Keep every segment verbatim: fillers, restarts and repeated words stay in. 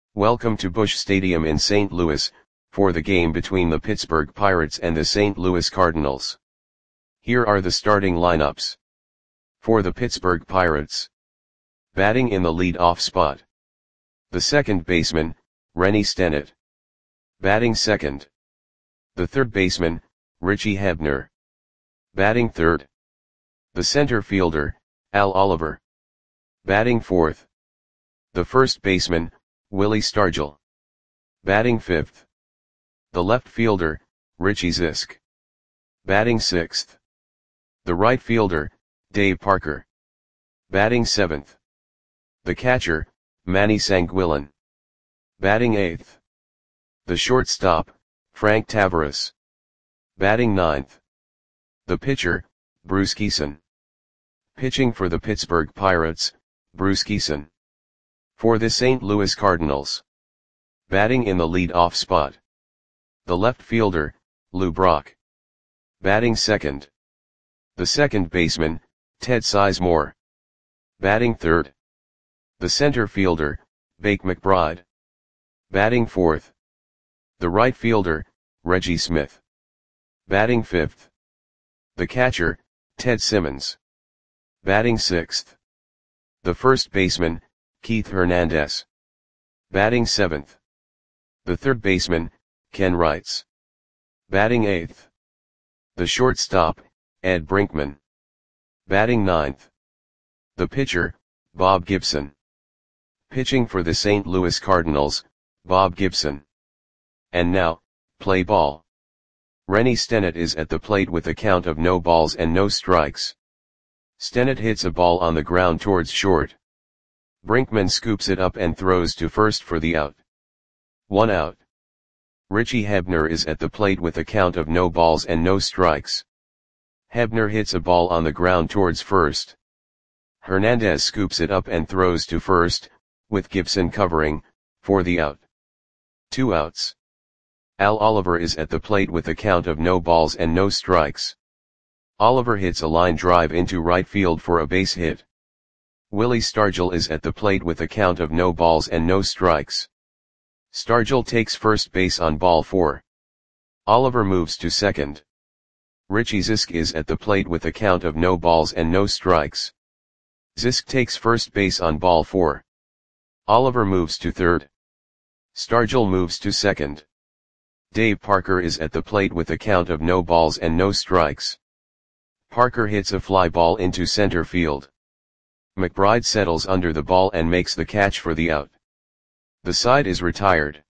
Welcome to Busch Stadium in Saint Louis, for the game between the Pittsburgh Pirates and the Saint Louis Cardinals. Here are the starting lineups. For the Pittsburgh Pirates. Batting in the lead-off spot. The second baseman, Rennie Stennett. Batting second. The third baseman, Richie Hebner. Batting third. The center fielder, Al Oliver. Batting fourth. The first baseman, Willie Stargell. Batting fifth. The left fielder, Richie Zisk. Batting sixth. The right fielder, Dave Parker. Batting seventh. The catcher, Manny Sanguillén. Batting eighth. The shortstop, Frank Taveras. Batting ninth. The pitcher, Bruce Kison. Pitching for the Pittsburgh Pirates, Bruce Kison. For the Saint Louis Cardinals. Batting in the lead-off spot. The left fielder, Lou Brock. Batting second. The second baseman, Ted Sizemore. Batting third. The center fielder, Bake McBride. Batting fourth. The right fielder, Reggie Smith. Batting fifth. The catcher, Ted Simmons. Batting sixth. The first baseman, Keith Hernandez. Batting seventh. The third baseman, Ken Wrights. Batting eighth. The shortstop, Ed Brinkman. Batting ninth. The pitcher, Bob Gibson. Pitching for the Saint Louis Cardinals, Bob Gibson. And now, play ball. Rennie Stennett is at the plate with a count of no balls and no strikes. Stennett hits a ball on the ground towards short. Brinkman scoops it up and throws to first for the out. One out. Richie Hebner is at the plate with a count of no balls and no strikes. Hebner hits a ball on the ground towards first. Hernandez scoops it up and throws to first, with Gibson covering, for the out. Two outs. Al Oliver is at the plate with a count of no balls and no strikes. Oliver hits a line drive into right field for a base hit. Willie Stargell is at the plate with a count of no balls and no strikes. Stargell takes first base on ball four. Oliver moves to second. Richie Zisk is at the plate with a count of no balls and no strikes. Zisk takes first base on ball four. Oliver moves to third. Stargell moves to second. Dave Parker is at the plate with a count of no balls and no strikes. Parker hits a fly ball into center field. McBride settles under the ball and makes the catch for the out. The side is retired.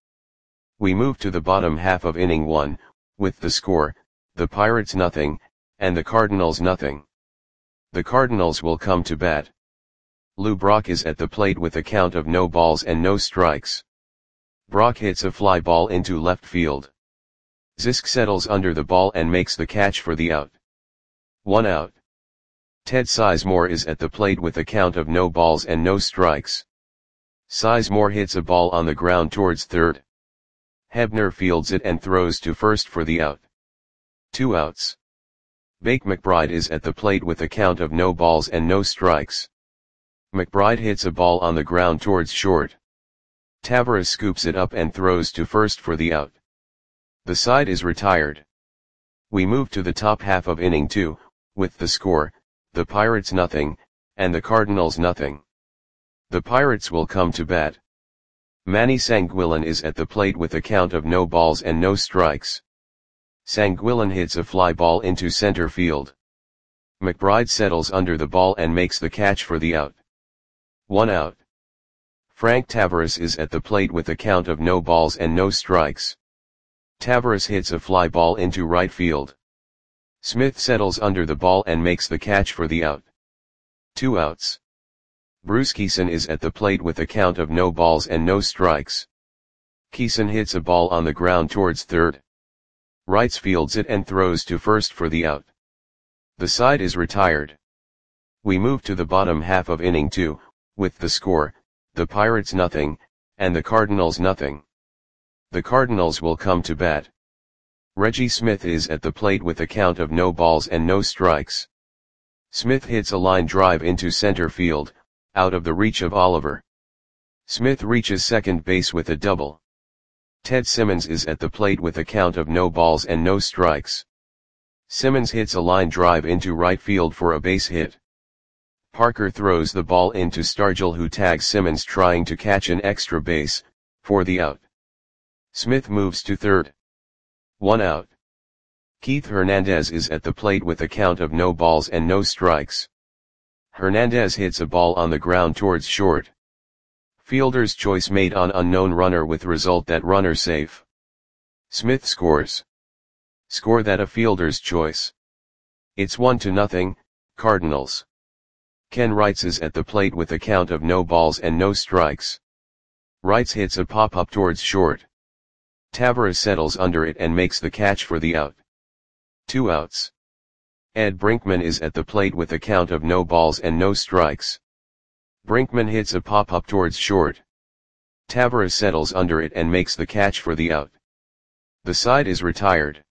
We move to the bottom half of inning one, with the score, the Pirates nothing, and the Cardinals nothing. The Cardinals will come to bat. Lou Brock is at the plate with a count of no balls and no strikes. Brock hits a fly ball into left field. Zisk settles under the ball and makes the catch for the out. One out. Ted Sizemore is at the plate with a count of no balls and no strikes. Sizemore hits a ball on the ground towards third. Hebner fields it and throws to first for the out. Two outs. Bake McBride is at the plate with a count of no balls and no strikes. McBride hits a ball on the ground towards short. Taveras scoops it up and throws to first for the out. The side is retired. We move to the top half of inning two, with the score, the Pirates nothing, and the Cardinals nothing. The Pirates will come to bat. Manny Sanguillén is at the plate with a count of no balls and no strikes. Sanguillén hits a fly ball into center field. McBride settles under the ball and makes the catch for the out. One out. Frank Taveras is at the plate with a count of no balls and no strikes. Taveras hits a fly ball into right field. Smith settles under the ball and makes the catch for the out. Two outs. Bruce Kison is at the plate with a count of no balls and no strikes. Kison hits a ball on the ground towards third. Wrights fields it and throws to first for the out. The side is retired. We move to the bottom half of inning two, with the score, the Pirates nothing, and the Cardinals nothing. The Cardinals will come to bat. Reggie Smith is at the plate with a count of no balls and no strikes. Smith hits a line drive into center field, out of the reach of Oliver. Smith reaches second base with a double. Ted Simmons is at the plate with a count of no balls and no strikes. Simmons hits a line drive into right field for a base hit. Parker throws the ball into Stargell, who tags Simmons trying to catch an extra base, for the out. Smith moves to third. One out. Keith Hernandez is at the plate with a count of no balls and no strikes. Hernandez hits a ball on the ground towards short. Fielder's choice made on unknown runner with result that runner safe. Smith scores. Score that a fielder's choice. It's one to nothing, Cardinals. Ken Wrights is at the plate with a count of no balls and no strikes. Wrights hits a pop-up towards short. Taveras settles under it and makes the catch for the out. Two outs. Ed Brinkman is at the plate with a count of no balls and no strikes. Brinkman hits a pop-up towards short. Taveras settles under it and makes the catch for the out. The side is retired.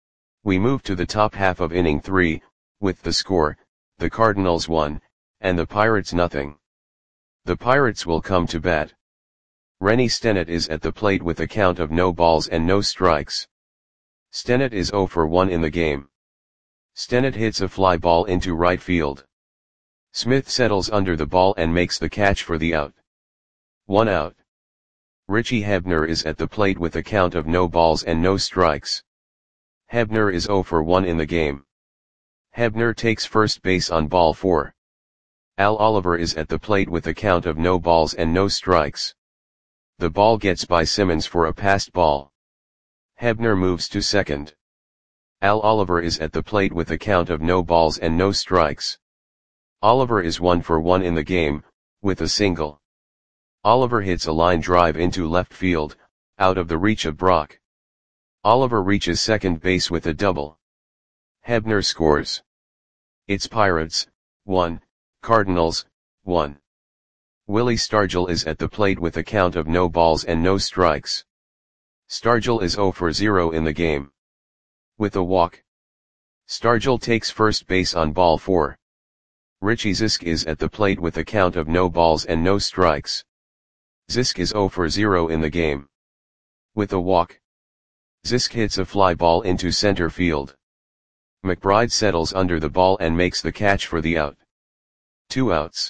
We move to the top half of inning three, with the score, the Cardinals one, and the Pirates nothing. The Pirates will come to bat. Rennie Stennett is at the plate with a count of no balls and no strikes. Stennett is oh for one in the game. Stennett hits a fly ball into right field. Smith settles under the ball and makes the catch for the out. One out. Richie Hebner is at the plate with a count of no balls and no strikes. Hebner is oh for one in the game. Hebner takes first base on ball four. Al Oliver is at the plate with a count of no balls and no strikes. The ball gets by Simmons for a passed ball. Hebner moves to second. Al Oliver is at the plate with a count of no balls and no strikes. Oliver is one for one in the game, with a single. Oliver hits a line drive into left field, out of the reach of Brock. Oliver reaches second base with a double. Hebner scores. It's Pirates, one, Cardinals, one. Willie Stargell is at the plate with a count of no balls and no strikes. Stargell is oh for zero in the game. With a walk. Stargell takes first base on ball four. Richie Zisk is at the plate with a count of no balls and no strikes. Zisk is oh for zero in the game. With a walk. Zisk hits a fly ball into center field. McBride settles under the ball and makes the catch for the out. Two outs.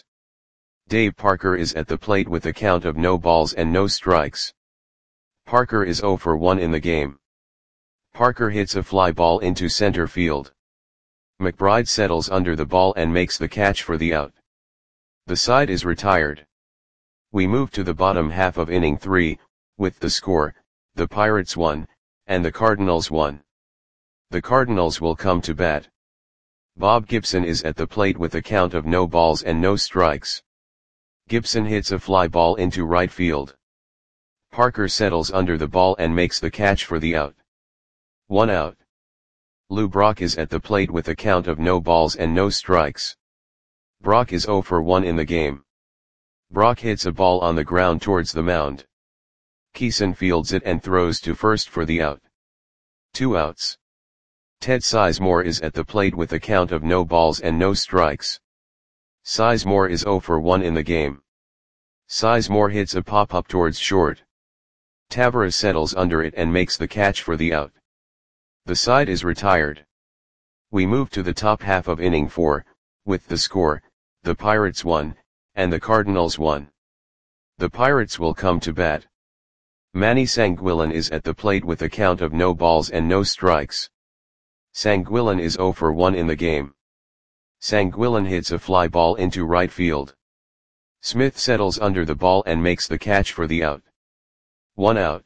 Dave Parker is at the plate with a count of no balls and no strikes. Parker is oh for one in the game. Parker hits a fly ball into center field. McBride settles under the ball and makes the catch for the out. The side is retired. We move to the bottom half of inning three, with the score, the Pirates one, and the Cardinals one. The Cardinals will come to bat. Bob Gibson is at the plate with a count of no balls and no strikes. Gibson hits a fly ball into right field. Parker settles under the ball and makes the catch for the out. One out. Lou Brock is at the plate with a count of no balls and no strikes. Brock is oh for one in the game. Brock hits a ball on the ground towards the mound. Keeson fields it and throws to first for the out. Two outs. Ted Sizemore is at the plate with a count of no balls and no strikes. Sizemore is oh for one in the game. Sizemore hits a pop-up towards short. Taveras settles under it and makes the catch for the out. The side is retired. We move to the top half of inning four, with the score, the Pirates one, and the Cardinals one. The Pirates will come to bat. Manny Sanguillen is at the plate with a count of no balls and no strikes. Sanguillen is oh for one in the game. Sanguillen hits a fly ball into right field. Smith settles under the ball and makes the catch for the out. One out.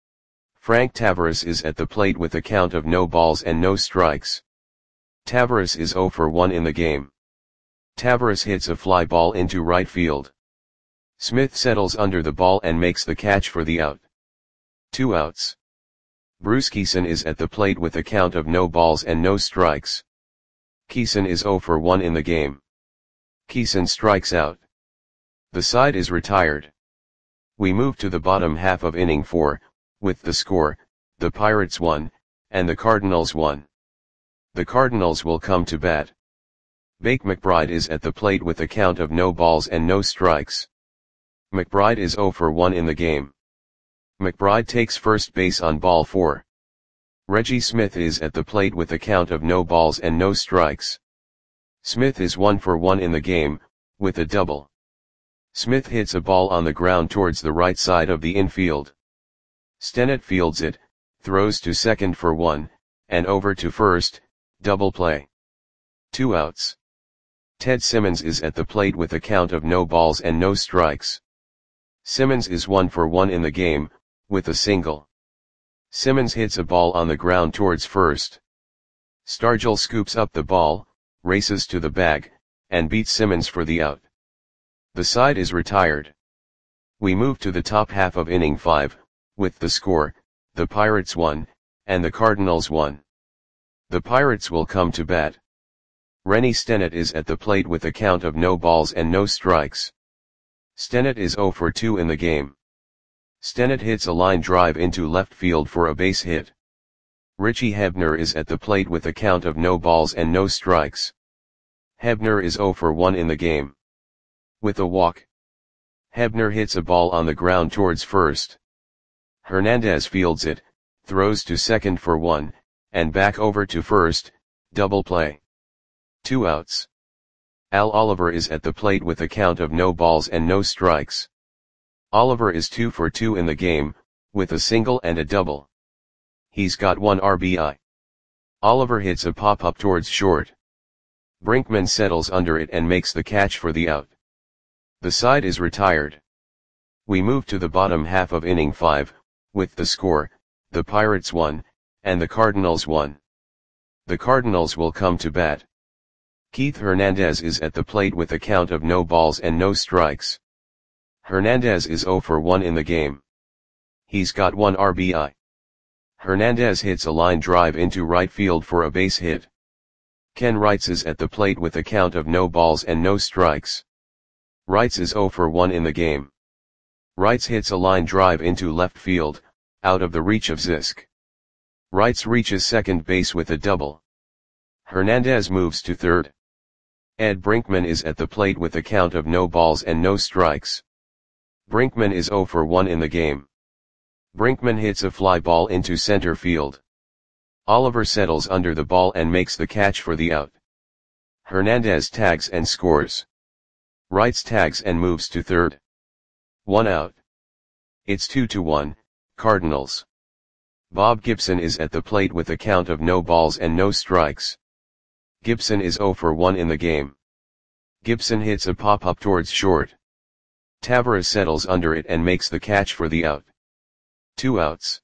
Frank Taveras is at the plate with a count of no balls and no strikes. Taveras is oh for one in the game. Taveras hits a fly ball into right field. Smith settles under the ball and makes the catch for the out. Two outs. Bruce Keeson is at the plate with a count of no balls and no strikes. Keeson is oh for one in the game. Keeson strikes out. The side is retired. We move to the bottom half of inning four, with the score, the Pirates one, and the Cardinals one. The Cardinals will come to bat. Bake McBride is at the plate with a count of no balls and no strikes. McBride is zero for one in the game. McBride takes first base on ball four. Reggie Smith is at the plate with a count of no balls and no strikes. Smith is one for one in the game, with a double. Smith hits a ball on the ground towards the right side of the infield. Stennett fields it, throws to second for one, and over to first, double play. Two outs. Ted Simmons is at the plate with a count of no balls and no strikes. Simmons is one for one in the game, with a single. Simmons hits a ball on the ground towards first. Stargell scoops up the ball, races to the bag, and beats Simmons for the out. The side is retired. We move to the top half of inning five, with the score, the Pirates one, and the Cardinals one. The Pirates will come to bat. Rennie Stennett is at the plate with a count of no balls and no strikes. Stennett is zero for two in the game. Stennett hits a line drive into left field for a base hit. Richie Hebner is at the plate with a count of no balls and no strikes. Hebner is zero for one in the game. With a walk. Hebner hits a ball on the ground towards first. Hernandez fields it, throws to second for one, and back over to first, double play. Two outs. Al Oliver is at the plate with a count of no balls and no strikes. Oliver is two for two in the game, with a single and a double. He's got one R B I. Oliver hits a pop-up towards short. Brinkman settles under it and makes the catch for the out. The side is retired. We move to the bottom half of inning five, with the score, the Pirates one, and the Cardinals one. The Cardinals will come to bat. Keith Hernandez is at the plate with a count of no balls and no strikes. Hernandez is zero for one in the game. He's got one R B I. Hernandez hits a line drive into right field for a base hit. Ken Wrights is at the plate with a count of no balls and no strikes. Wrights is zero for one in the game. Wrights hits a line drive into left field, out of the reach of Zisk. Wrights reaches second base with a double. Hernandez moves to third. Ed Brinkman is at the plate with a count of no balls and no strikes. Brinkman is zero for one in the game. Brinkman hits a fly ball into center field. Oliver settles under the ball and makes the catch for the out. Hernandez tags and scores. Wrights tags and moves to third. One out. It's two to one, Cardinals. Bob Gibson is at the plate with a count of no balls and no strikes. Gibson is zero for one in the game. Gibson hits a pop-up towards short. Tavares settles under it and makes the catch for the out. Two outs.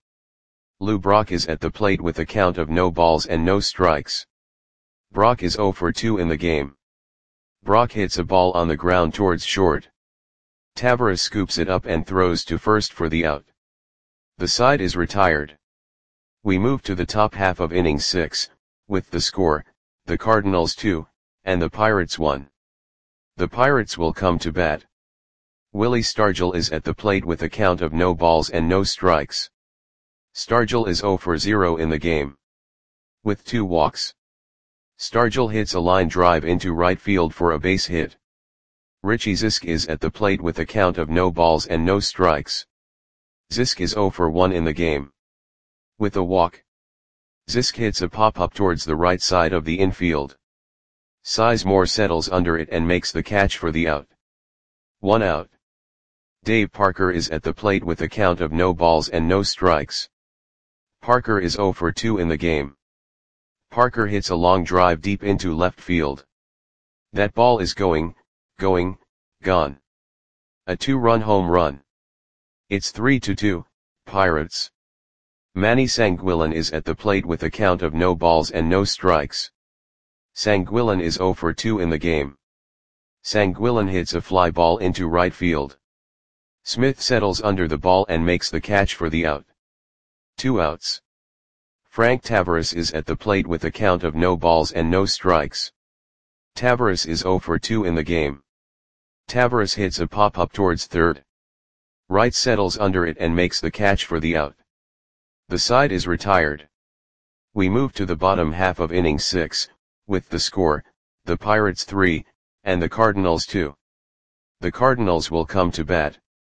Lou Brock is at the plate with a count of no balls and no strikes. Brock is zero for two in the game. Brock hits a ball on the ground towards short. Tavares scoops it up and throws to first for the out. The side is retired. We move to the top half of inning six, with the score, the Cardinals two, and the Pirates one. The Pirates will come to bat. Willie Stargell is at the plate with a count of no balls and no strikes. Stargell is zero for zero in the game. With two walks. Stargell hits a line drive into right field for a base hit. Richie Zisk is at the plate with a count of no balls and no strikes. Zisk is zero for one in the game. With a walk. Zisk hits a pop-up towards the right side of the infield. Sizemore settles under it and makes the catch for the out. One out. Dave Parker is at the plate with a count of no balls and no strikes. Parker is zero for two in the game. Parker hits a long drive deep into left field. That ball is going, going, gone. A two-run home run. It's three to two, Pirates. Manny Sanguillen is at the plate with a count of no balls and no strikes. Sanguillen is zero for two in the game. Sanguillen hits a fly ball into right field. Smith settles under the ball and makes the catch for the out. Two outs. Frank Tavares is at the plate with a count of no balls and no strikes. Tavares is zero for two in the game. Tavares hits a pop-up towards third. Wright settles under it and makes the catch for the out. The side is retired. We move to the bottom half of inning six, with the score, the Pirates three, and the Cardinals two. The Cardinals will come to bat.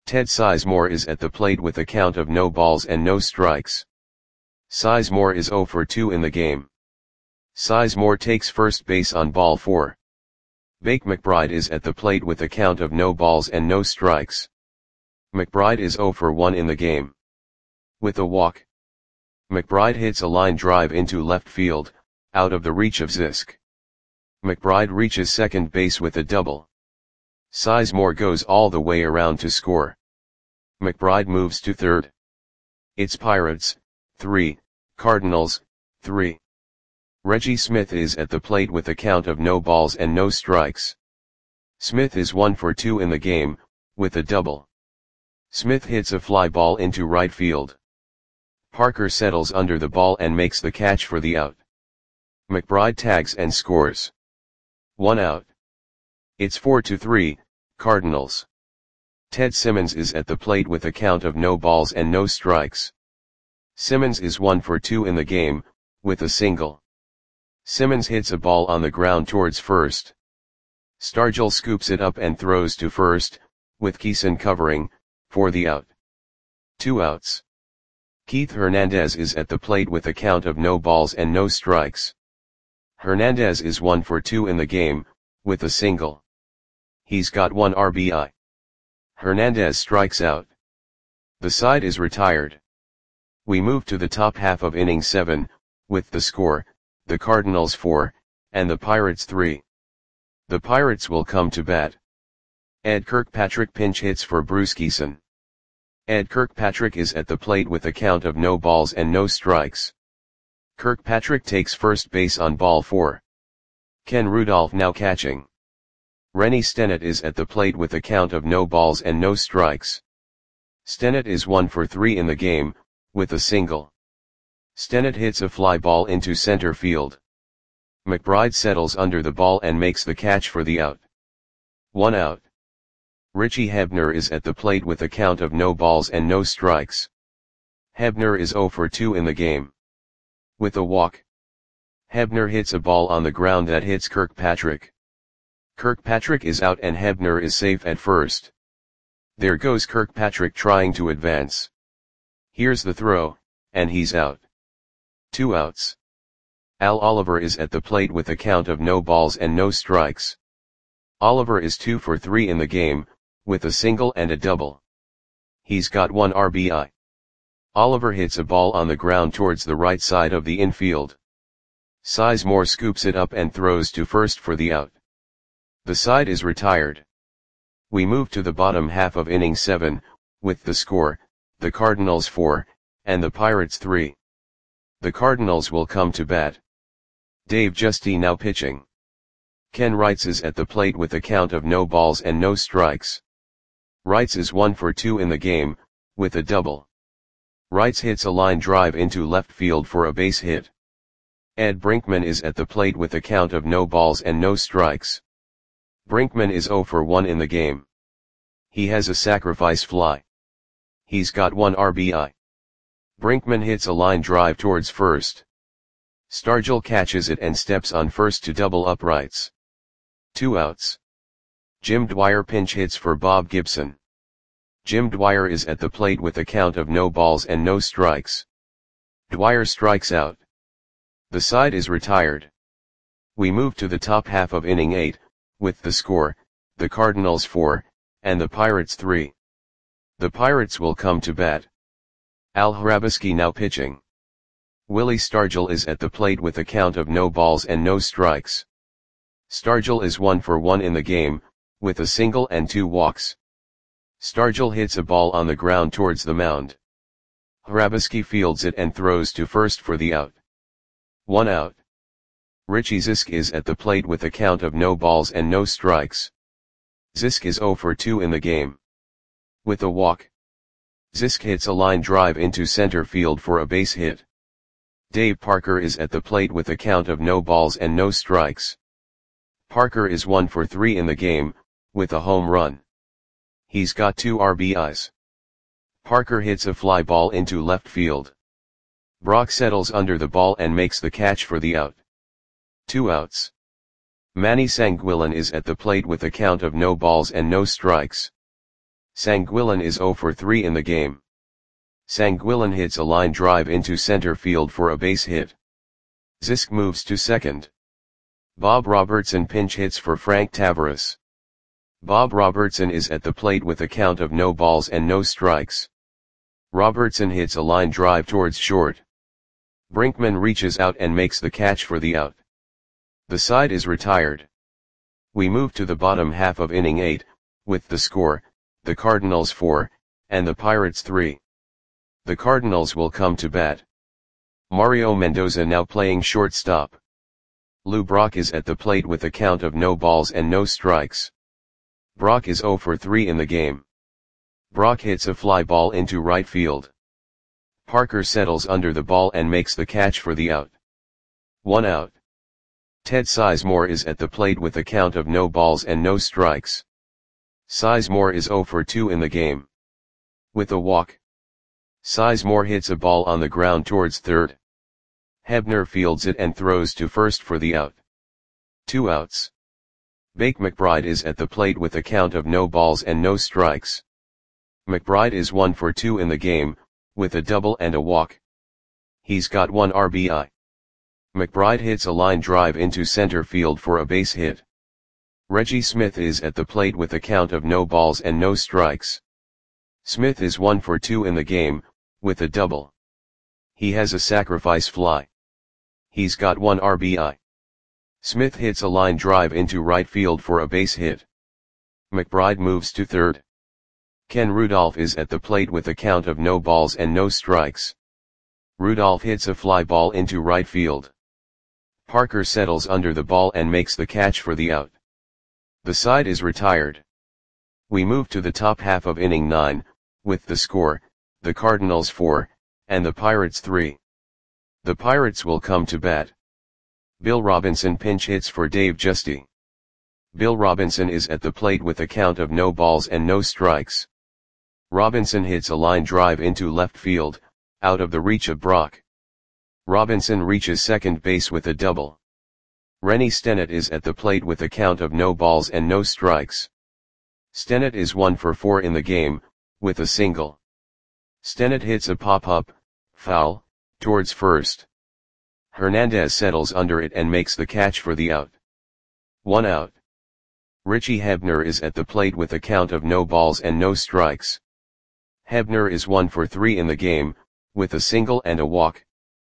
Ted Sizemore is at the plate with a count of no balls and no strikes. Sizemore is zero for two in the game. Sizemore takes first base on ball four. Bake McBride is at the plate with a count of no balls and no strikes. McBride is zero for one in the game. With a walk, McBride hits a line drive into left field, out of the reach of Zisk. McBride reaches second base with a double. Sizemore goes all the way around to score. McBride moves to third. It's Pirates, three, Cardinals, three. Reggie Smith is at the plate with a count of no balls and no strikes. Smith is one for two in the game, with a double. Smith hits a fly ball into right field. Parker settles under the ball and makes the catch for the out. McBride tags and scores. One out. It's four to three, Cardinals. Ted Simmons is at the plate with a count of no balls and no strikes. Simmons is one for two in the game, with a single. Simmons hits a ball on the ground towards first. Stargell scoops it up and throws to first, with Keeson covering, for the out. Two outs. Keith Hernandez is at the plate with a count of no balls and no strikes. Hernandez is one for two in the game, with a single. He's got one R B I. Hernandez strikes out. The side is retired. We move to the top half of inning seven, with the score, the Cardinals four, and the Pirates three. The Pirates will come to bat. Ed Kirkpatrick pinch hits for Bruce Keeson. Ed Kirkpatrick is at the plate with a count of no balls and no strikes. Kirkpatrick takes first base on ball four. Ken Rudolph now catching. Rennie Stennett is at the plate with a count of no balls and no strikes. Stennett is one for three in the game, with a single. Stennett hits a fly ball into center field. McBride settles under the ball and makes the catch for the out. One out. Richie Hebner is at the plate with a count of no balls and no strikes. Hebner is zero for two in the game. With a walk, Hebner hits a ball on the ground that hits Kirkpatrick. Kirkpatrick is out and Hebner is safe at first. There goes Kirkpatrick trying to advance. Here's the throw, and he's out. Two outs. Al Oliver is at the plate with a count of no balls and no strikes. Oliver is two for three in the game, with a single and a double. He's got one R B I. Oliver hits a ball on the ground towards the right side of the infield. Sizemore scoops it up and throws to first for the out. The side is retired. We move to the bottom half of inning seven, with the score, the Cardinals four, and the Pirates three. The Cardinals will come to bat. Dave Justy now pitching. Ken Wrights is at the plate with a count of no balls and no strikes. Wrights is one for two in the game, with a double. Wrights hits a line drive into left field for a base hit. Ed Brinkman is at the plate with a count of no balls and no strikes. Brinkman is zero for one in the game. He has a sacrifice fly. He's got one R B I. Brinkman hits a line drive towards first. Stargell catches it and steps on first to double up Wrights. Two outs. Jim Dwyer pinch hits for Bob Gibson. Jim Dwyer is at the plate with a count of no balls and no strikes. Dwyer strikes out. The side is retired. We move to the top half of inning eight, with the score, the Cardinals four, and the Pirates three. The Pirates will come to bat. Al Hrabosky now pitching. Willie Stargell is at the plate with a count of no balls and no strikes. Stargell is one for one in the game, with a single and two walks. Stargell hits a ball on the ground towards the mound. Hrabosky fields it and throws to first for the out. One out. Richie Zisk is at the plate with a count of no balls and no strikes. Zisk is zero for two in the game. With a walk, Zisk hits a line drive into center field for a base hit. Dave Parker is at the plate with a count of no balls and no strikes. Parker is one for three in the game, with a home run. He's got two R B Is. Parker hits a fly ball into left field. Brock settles under the ball and makes the catch for the out. Two outs. Manny Sanguillen is at the plate with a count of no balls and no strikes. Sanguilin is zero for three in the game. Sanguilin hits a line drive into center field for a base hit. Zisk moves to second. Bob Robertson pinch hits for Frank Tavares. Bob Robertson is at the plate with a count of no balls and no strikes. Robertson hits a line drive towards short. Brinkman reaches out and makes the catch for the out. The side is retired. We move to the bottom half of inning eight, with the score, the Cardinals four, and the Pirates three. The Cardinals will come to bat. Mario Mendoza now playing shortstop. Lou Brock is at the plate with a count of no balls and no strikes. Brock is zero for three in the game. Brock hits a fly ball into right field. Parker settles under the ball and makes the catch for the out. One out. Ted Sizemore is at the plate with a count of no balls and no strikes. Sizemore is zero for two in the game. With a walk. Sizemore hits a ball on the ground towards third. Hebner fields it and throws to first for the out. Two outs. Bake McBride is at the plate with a count of no balls and no strikes. McBride is one for two in the game, with a double and a walk. He's got one R B I. McBride hits a line drive into center field for a base hit. Reggie Smith is at the plate with a count of no balls and no strikes. Smith is one for two in the game, with a double. He has a sacrifice fly. He's got one R B I. Smith hits a line drive into right field for a base hit. McBride moves to third. Ken Rudolph is at the plate with a count of no balls and no strikes. Rudolph hits a fly ball into right field. Parker settles under the ball and makes the catch for the out. The side is retired. We move to the top half of inning nine, with the score, the Cardinals four, and the Pirates three. The Pirates will come to bat. Bill Robinson pinch hits for Dave Giusti. Bill Robinson is at the plate with a count of no balls and no strikes. Robinson hits a line drive into left field, out of the reach of Brock. Robinson reaches second base with a double. Rennie Stennett is at the plate with a count of no balls and no strikes. Stennett is one for four in the game, with a single. Stennett hits a pop-up, foul, towards first. Hernandez settles under it and makes the catch for the out. One out. Richie Hebner is at the plate with a count of no balls and no strikes. Hebner is one for three in the game, with a single and a walk.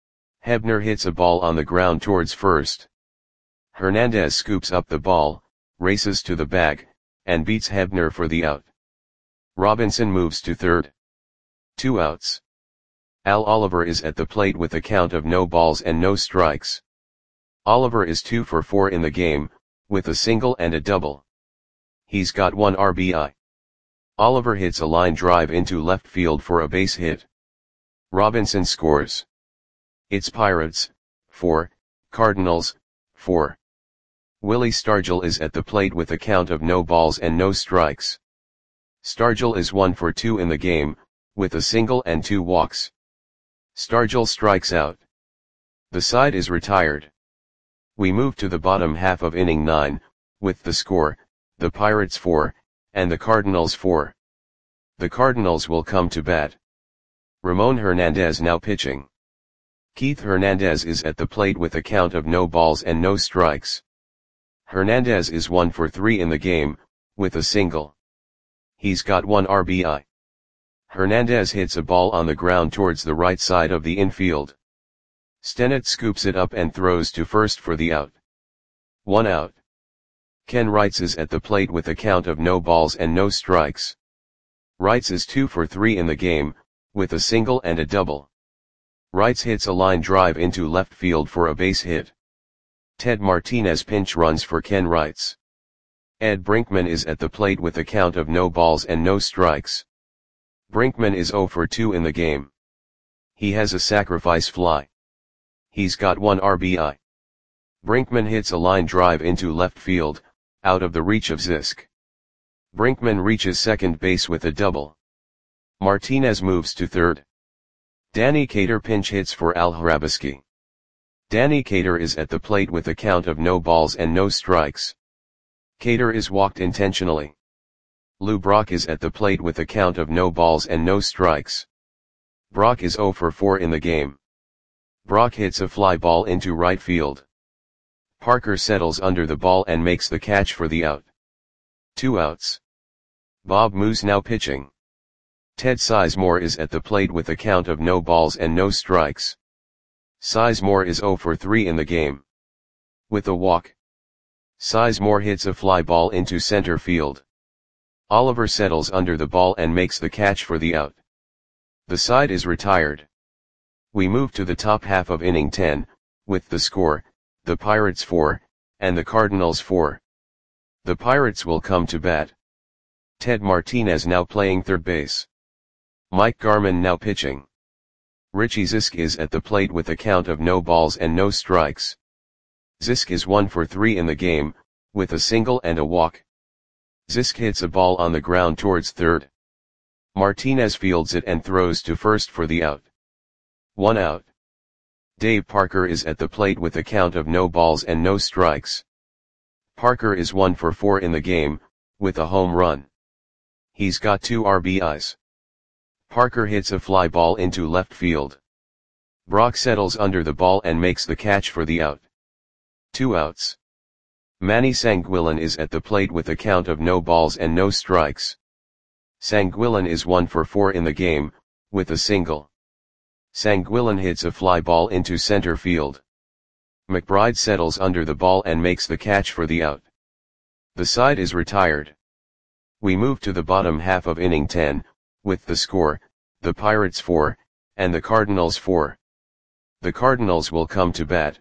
Hebner hits a ball on the ground towards first. Hernandez scoops up the ball, races to the bag, and beats Hebner for the out. Robinson moves to third. Two outs. Al Oliver is at the plate with a count of no balls and no strikes. Oliver is two for four in the game, with a single and a double. He's got one R B I. Oliver hits a line drive into left field for a base hit. Robinson scores. It's Pirates, four, Cardinals, four. Willie Stargell is at the plate with a count of no balls and no strikes. Stargell is one for two in the game, with a single and two walks. Stargell strikes out. The side is retired. We move to the bottom half of inning nine, with the score, the Pirates four, and the Cardinals four. The Cardinals will come to bat. Ramon Hernandez now pitching. Keith Hernandez is at the plate with a count of no balls and no strikes. Hernandez is one for three in the game, with a single. He's got one R B I. Hernandez hits a ball on the ground towards the right side of the infield. Stennett scoops it up and throws to first for the out. One out. Ken Wrights is at the plate with a count of no balls and no strikes. Wrights is two for three in the game, with a single and a double. Wrights hits a line drive into left field for a base hit. Ted Martinez pinch runs for Ken Wrights. Ed Brinkman is at the plate with a count of no balls and no strikes. Brinkman is zero for two in the game. He has a sacrifice fly. He's got one R B I. Brinkman hits a line drive into left field, out of the reach of Zisk. Brinkman reaches second base with a double. Martinez moves to third. Danny Cater pinch hits for Al Hrabosky. Danny Cater is at the plate with a count of no balls and no strikes. Cater is walked intentionally. Lou Brock is at the plate with a count of no balls and no strikes. Brock is zero for four in the game. Brock hits a fly ball into right field. Parker settles under the ball and makes the catch for the out. Two outs. Bob Moose now pitching. Ted Sizemore is at the plate with a count of no balls and no strikes. Sizemore is zero for three in the game. With a walk. Sizemore hits a fly ball into center field. Oliver settles under the ball and makes the catch for the out. The side is retired. We move to the top half of inning ten, with the score, the Pirates four, and the Cardinals four. The Pirates will come to bat. Ted Martinez now playing third base. Mike Garman now pitching. Richie Zisk is at the plate with a count of no balls and no strikes. Zisk is one for three in the game, with a single and a walk. Zisk hits a ball on the ground towards third. Martinez fields it and throws to first for the out. One out. Dave Parker is at the plate with a count of no balls and no strikes. Parker is one for four in the game, with a home run. He's got two R B Is. Parker hits a fly ball into left field. Brock settles under the ball and makes the catch for the out. Two outs. Manny Sanguillen is at the plate with a count of no balls and no strikes. Sanguillen is one for four in the game, with a single. Sanguillen hits a fly ball into center field. McBride settles under the ball and makes the catch for the out. The side is retired. We move to the bottom half of inning ten, with the score, the Pirates four, and the Cardinals four. The Cardinals will come to bat.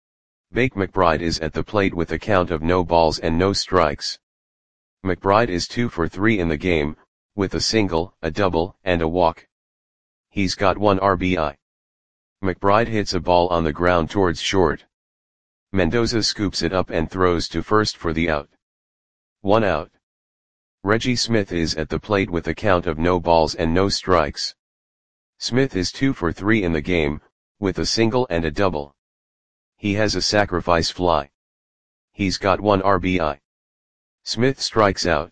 Bake McBride is at the plate with a count of no balls and no strikes. McBride is two for three in the game, with a single, a double, and a walk. He's got one R B I. McBride hits a ball on the ground towards short. Mendoza scoops it up and throws to first for the out. One out. Reggie Smith is at the plate with a count of no balls and no strikes. Smith is two for three in the game, with a single and a double. He has a sacrifice fly. He's got one R B I. Smith strikes out.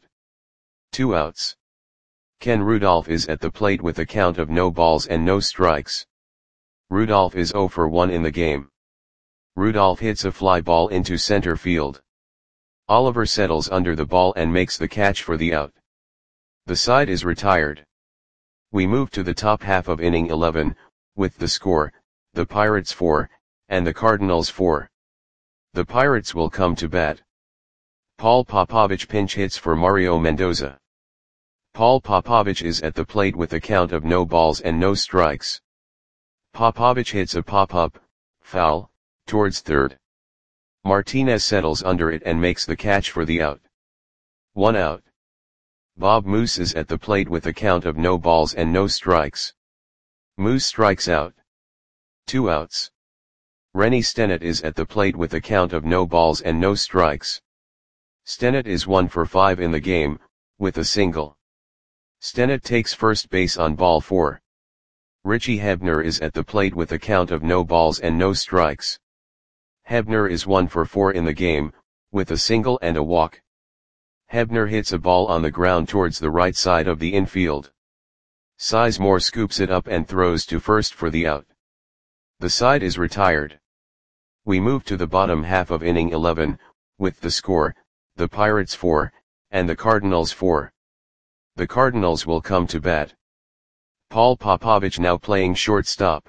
Two outs. Ken Rudolph is at the plate with a count of no balls and no strikes. Rudolph is zero for one in the game. Rudolph hits a fly ball into center field. Oliver settles under the ball and makes the catch for the out. The side is retired. We move to the top half of inning eleven, with the score, the Pirates four, and the Cardinals four. The Pirates will come to bat. Paul Popovich pinch hits for Mario Mendoza. Paul Popovich is at the plate with a count of no balls and no strikes. Popovich hits a pop-up, foul, towards third. Martinez settles under it and makes the catch for the out. One out. Bob Moose is at the plate with a count of no balls and no strikes. Moose strikes out. Two outs. Rennie Stennett is at the plate with a count of no balls and no strikes. Stennett is one for five in the game, with a single. Stennett takes first base on ball four. Richie Hebner is at the plate with a count of no balls and no strikes. Hebner is one for four in the game, with a single and a walk. Hebner hits a ball on the ground towards the right side of the infield. Sizemore scoops it up and throws to first for the out. The side is retired. We move to the bottom half of inning eleven, with the score, the Pirates four, and the Cardinals four. The Cardinals will come to bat. Paul Popovich now playing shortstop.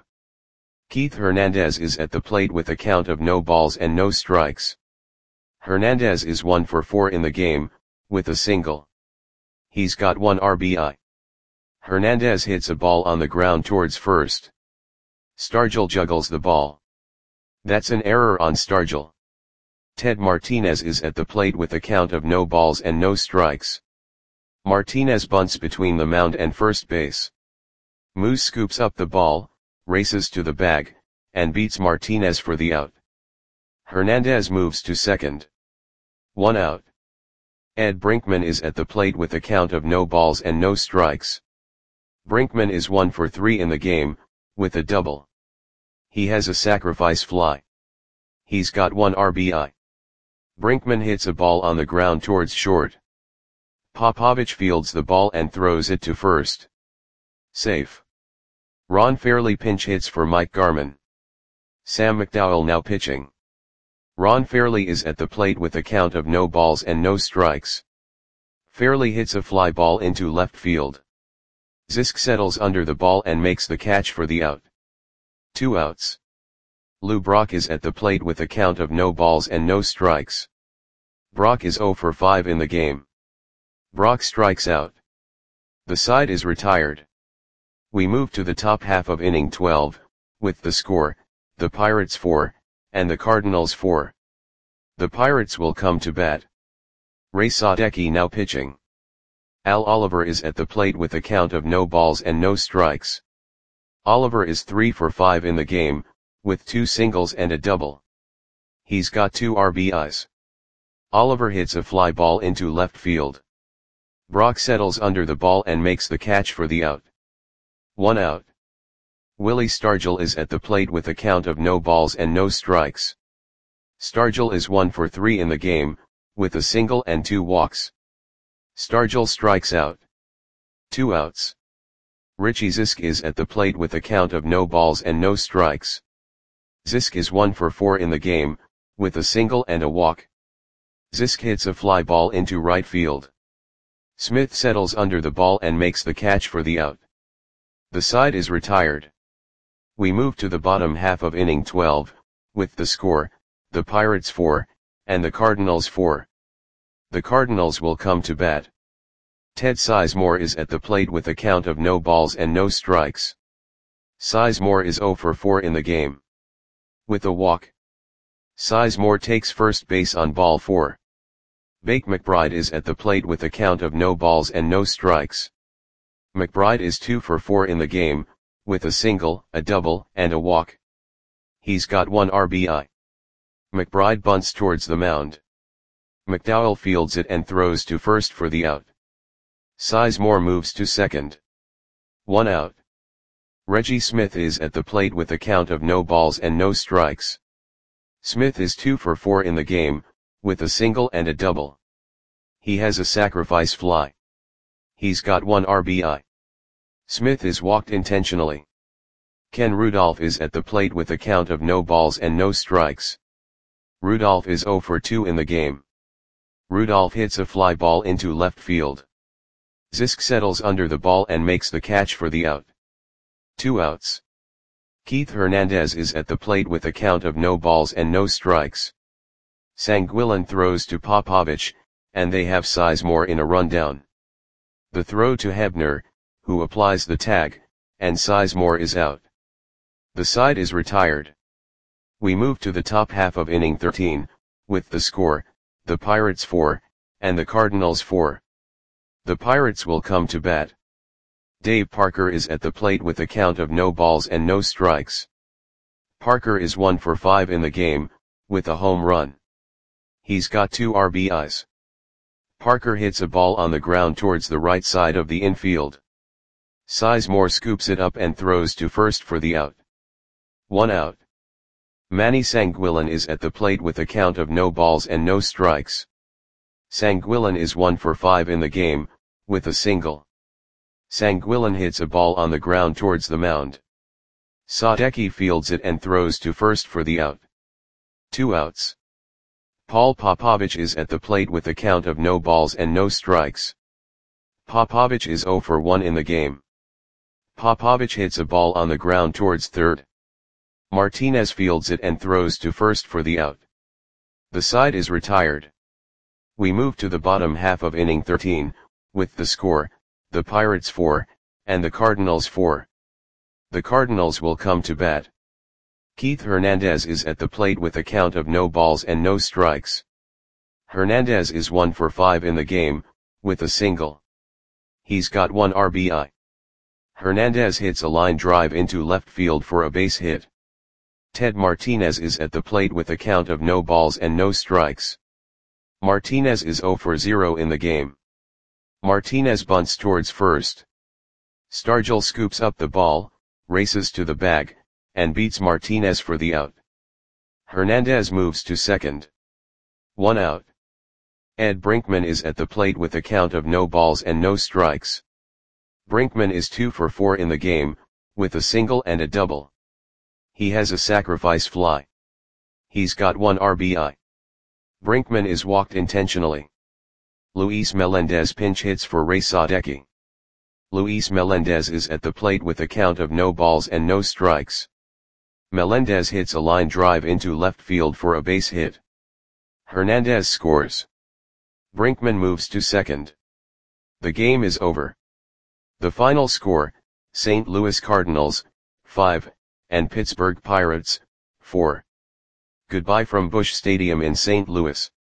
Keith Hernandez is at the plate with a count of no balls and no strikes. Hernandez is one for four in the game, with a single. He's got one R B I. Hernandez hits a ball on the ground towards first. Stargell juggles the ball. That's an error on Stargell. Ted Martinez is at the plate with a count of no balls and no strikes. Martinez bunts between the mound and first base. Moose scoops up the ball, races to the bag, and beats Martinez for the out. Hernandez moves to second. One out. Ed Brinkman is at the plate with a count of no balls and no strikes. Brinkman is one for three in the game, with a double. He has a sacrifice fly. He's got one R B I. Brinkman hits a ball on the ground towards short. Popovich fields the ball and throws it to first. Safe. Ron Fairly pinch hits for Mike Garman. Sam McDowell now pitching. Ron Fairly is at the plate with a count of no balls and no strikes. Fairly hits a fly ball into left field. Zisk settles under the ball and makes the catch for the out. Two outs. Lou Brock is at the plate with a count of no balls and no strikes. Brock is zero for five in the game. Brock strikes out. The side is retired. We move to the top half of inning twelve, with the score, the Pirates four, and the Cardinals four. The Pirates will come to bat. Ray Sadecki now pitching. Al Oliver is at the plate with a count of no balls and no strikes. Oliver is three for five in the game, with two singles and a double. He's got two R B Is. Oliver hits a fly ball into left field. Brock settles under the ball and makes the catch for the out. One out. Willie Stargell is at the plate with a count of no balls and no strikes. Stargell is one for three in the game, with a single and two walks. Stargell strikes out. Two outs. Richie Zisk is at the plate with a count of no balls and no strikes. Zisk is one for four in the game, with a single and a walk. Zisk hits a fly ball into right field. Smith settles under the ball and makes the catch for the out. The side is retired. We move to the bottom half of inning twelve, with the score, the Pirates four, and the Cardinals four. The Cardinals will come to bat. Ted Sizemore is at the plate with a count of no balls and no strikes. Sizemore is zero for four in the game. With a walk. Sizemore takes first base on ball four. Bake McBride is at the plate with a count of no balls and no strikes. McBride is two for four in the game, with a single, a double, and a walk. He's got one R B I. McBride bunts towards the mound. McDowell fields it and throws to first for the out. Sizemore moves to second. One out. Reggie Smith is at the plate with a count of no balls and no strikes. Smith is two for four in the game, with a single and a double. He has a sacrifice fly. He's got one R B I. Smith is walked intentionally. Ken Rudolph is at the plate with a count of no balls and no strikes. Rudolph is zero for two in the game. Rudolph hits a fly ball into left field. Zisk settles under the ball and makes the catch for the out. Two outs. Keith Hernandez is at the plate with a count of no balls and no strikes. Sanguillen throws to Popovich, and they have Sizemore in a rundown. The throw to Hebner, who applies the tag, and Sizemore is out. The side is retired. We move to the top half of inning thirteen, with the score, the Pirates four, and the Cardinals four. The Pirates will come to bat. Dave Parker is at the plate with a count of no balls and no strikes. Parker is one for five in the game, with a home run. He's got two R B Is. Parker hits a ball on the ground towards the right side of the infield. Sizemore scoops it up and throws to first for the out. One out. Manny Sanguillen is at the plate with a count of no balls and no strikes. Sanguillen is one for five in the game, with a single. Sanguillen hits a ball on the ground towards the mound. Sadecki fields it and throws to first for the out. Two outs. Paul Popovich is at the plate with a count of no balls and no strikes. Popovich is zero for one in the game. Popovich hits a ball on the ground towards third. Martinez fields it and throws to first for the out. The side is retired. We move to the bottom half of inning thirteen, with the score, the Pirates four, and the Cardinals four. The Cardinals will come to bat. Keith Hernandez is at the plate with a count of no balls and no strikes. Hernandez is one for five in the game, with a single. He's got one R B I. Hernandez hits a line drive into left field for a base hit. Ted Martinez is at the plate with a count of no balls and no strikes. Martinez is zero for zero in the game. Martinez bunts towards first. Stargell scoops up the ball, races to the bag, and beats Martinez for the out. Hernandez moves to second. One out. Ed Brinkman is at the plate with a count of no balls and no strikes. Brinkman is two for four in the game, with a single and a double. He has a sacrifice fly. He's got one R B I. Brinkman is walked intentionally. Luis Melendez pinch hits for Ray Sadecki. Luis Melendez is at the plate with a count of no balls and no strikes. Melendez hits a line drive into left field for a base hit. Hernandez scores. Brinkman moves to second. The game is over. The final score, Saint Louis Cardinals, five, and Pittsburgh Pirates, four. Goodbye from Busch Stadium in Saint Louis.